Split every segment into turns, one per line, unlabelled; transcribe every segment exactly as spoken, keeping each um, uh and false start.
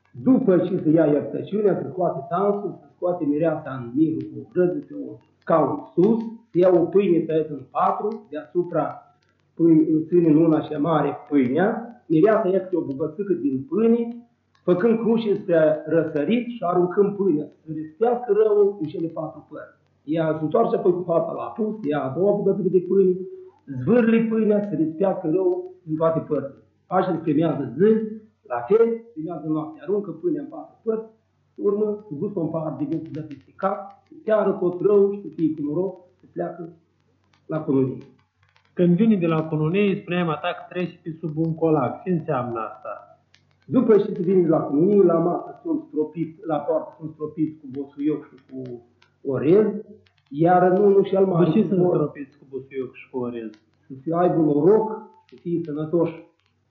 După ce se ia iertăciunea, se scoate tansul, se scoate mireasa în mijlocul brăzii pe un scaun sus, se ia o pâine tăiată în patru, deasupra ține în una cea mare pâinea, mireasa ia câte o bucățică din pâine, făcând cruce spre răsărit și aruncând pâinea, să răspească răul în cele patru părți. Ea se întoarce apoi cu fata la apus, ia a doua bucățică de pâine, zvârli pâinea, să răspească răul în toate părțile. Așa se cremează zi, la fel, primează noaptea, aruncă pâinea în patru părți, urmă, se gustă un pahar de vin, se dă peste cap, se seară tot rău și să fie cu noroc, se pleacă la cununie.
Când vine de la cununie, spuneam atac trece pe sub un colac. Ce înseamnă asta?
După ce se vine de la cununie, la masă sunt stropiți, la poartă sunt stropiți cu bosuioc și cu orez, iar nunul și al mare.
De ce sunt stropiți cu bosuioc și cu orez?
Să aibă noroc, să fie sănătoși.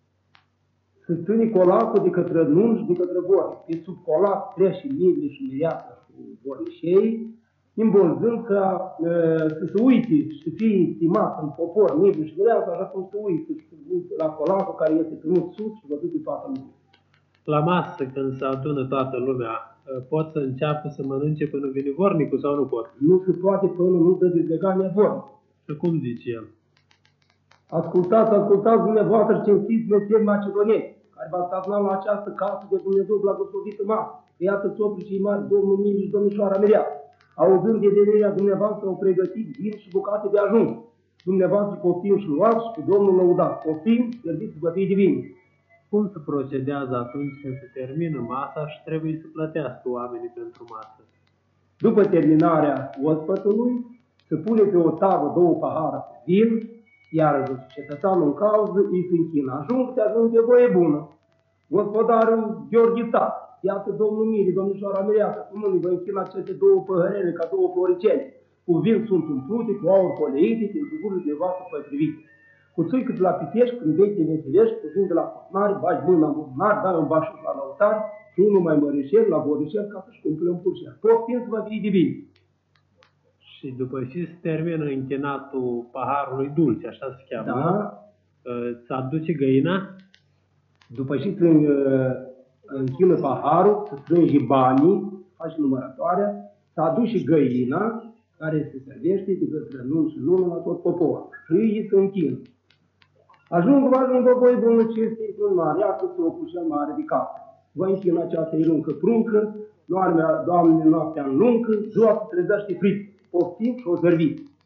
Să ține colacul de către nun și de către bori. Pe sub colac trece mile și mireasă cu borișei, îmbolzând ca e, să se uite și să fie estimat în popor mile și mireasă, așa cum se uită și se uită la colacul care este ținut sus și văzut de toată lumea.
La masă, când se adună toată lumea, pot să înceapă să mănânce până vine vornicul sau nu pot?
Nu se poate până nu dă dezlegarea vornicul.
Și cum zice el?
Ascultați, ascultați dumneavoastră cinstiți meseri macedoneni, care v-ați adunat la această casă de Dumnezeu blagoslovită masă. Iată soprii cei mari, Domnul Mili și Domnișoara Mireasă. Auzând de venirea dumneavoastră, au pregătit vin și bucate de ajuns. Dumneavoastră poftim și luați și Domnul lăudați. Poftim, serviți bătăi divine.
Cum se procedează atunci când se termină masa și trebuie să plătească oamenii pentru masă?
După terminarea ospătului, se pune pe o tavă două pahare cu vin, iar cetățeanul în cauză îi se închină. Ajung, se ajunge voie bună. Gospodarul Gheorghe Țar, iată Domnul Miri, Domnișoara Mireasă, cum nu vă închină aceste două păhărele ca două floricele. Cu vin sunt umplute, cu aur poleite, din dugurile de voastră potrivite. Cu țuică de la pitești, când vei te nesilești, cu vin de la cosmari, bagi mâna în buzunar, dai un bașuș la lăutar și unul mai mărișel la borișel ca să-și cumple un purșel. Poftim să vă fie divin.
Și după ce se termină închinatul paharului dulce, așa se cheamă,
da.
Se aduce găina?
După ce se închină paharul, se strânge banii, face numărătoarea, se aduce găina, care se servește de către nun și nună la tot poporul. Și îi se închină. Ajung, vă ajung o voie bună ce este în mare, iată socul cel mare de cap. Vă închină această iruncă pruncă, Doamne, Doamne, noaptea înluncă, ziua se trezește frit, poftim și o zărviți.